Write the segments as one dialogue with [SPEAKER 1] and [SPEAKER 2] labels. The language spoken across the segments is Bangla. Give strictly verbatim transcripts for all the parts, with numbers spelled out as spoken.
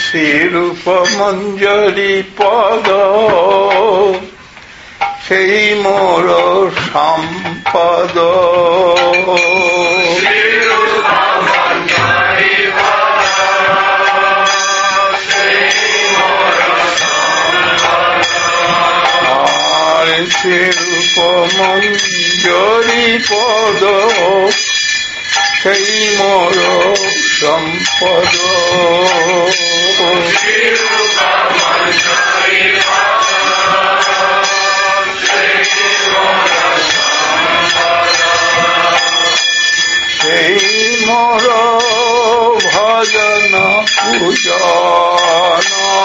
[SPEAKER 1] শ্রীরূপ মঞ্জরি পদ সেই মোর সম্পদ। শ্রীরূপ মঞ্জরি পদ সেই মোর সম্পদ। সেই মোর ভজন পূজন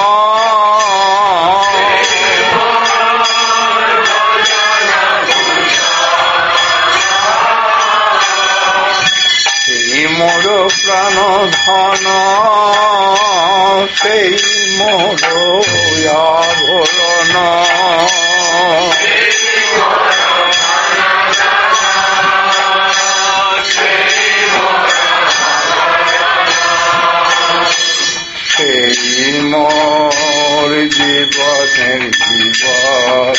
[SPEAKER 1] মোর প্রাণ ধন সেই মোর আভরণ। সেই মোর জীবনের জীবন।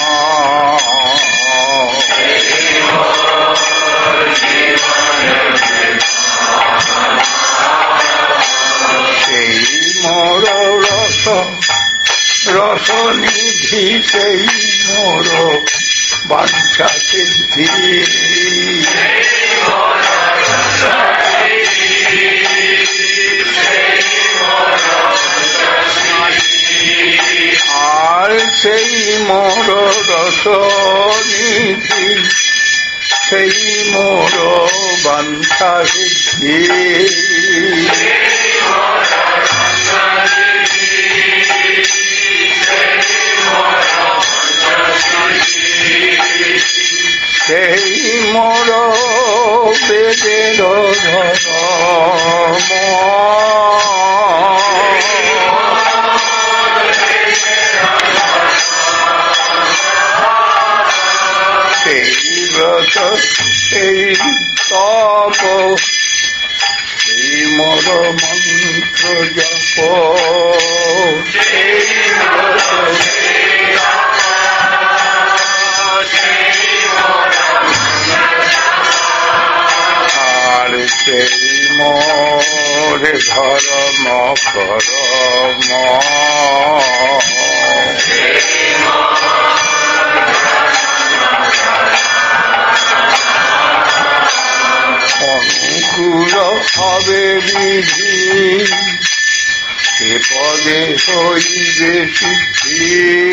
[SPEAKER 1] সেই মোর রস রসনিধি সেই মোর বাঞ্ছা সিদ্ধি। আর সেই মোর রসনিধি সেই মোর বাঞ্ছা সিদ্ধি। সেই মোর বেদের ধর্ম। সেই ব্রত সেই তপ সেই মোর মন্ত্র জপ। সেই আর সেই মোর ধর্ম করম। অনুকূল হবে বিধি সে পদে হইবে সিদ্ধি।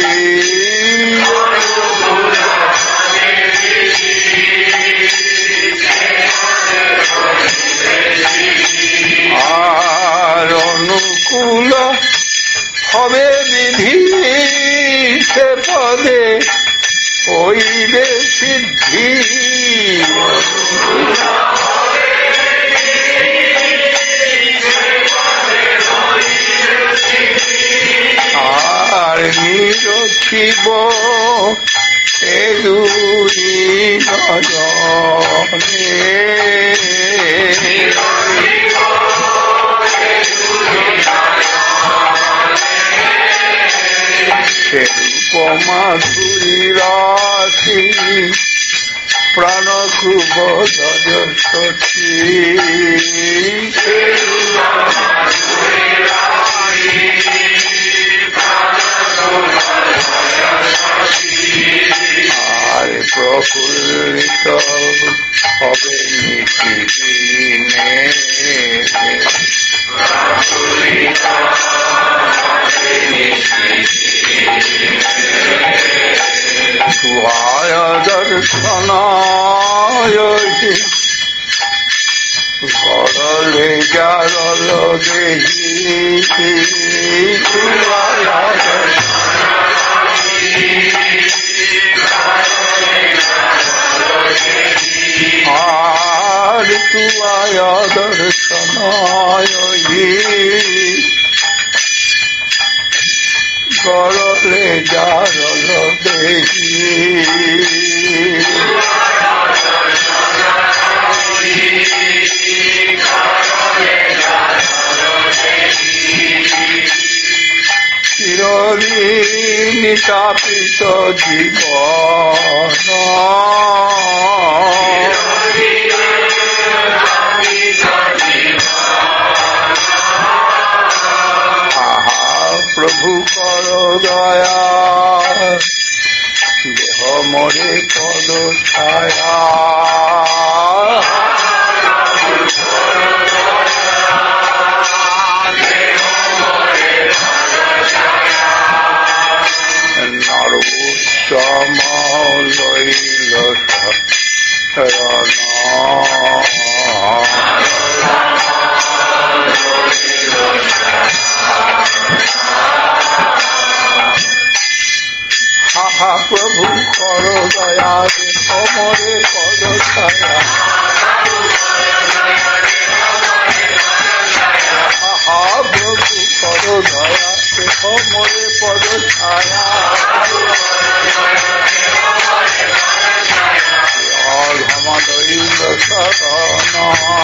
[SPEAKER 1] আর অনুকূল হবে বিধি সে পদে হইবে সিদ্ধি। আর নিরখিব এ দুই নয়নে সেরূপ মাধুরী রাশি প্রাণ খুব যশস্বতী। আর প্রফুল্লিত হবে নিতিদিনে তুয়ায় দর্শনায় গড়লে জারল দেহি। তুয়ায় আর তুয়ায় দর্শনায় গড়লে জারল দেহি। পরিতাপিত জীবন আহা প্রভু কর দয়া দেহ মোরে পদ ছায়া নরোত্তম লইল শরণ হাহা প্রভু কর দয়া অমরে পদ ছায়া হাহা প্রভু কর দয়া অমরে পদ ছায়া ধম দৈল শরণ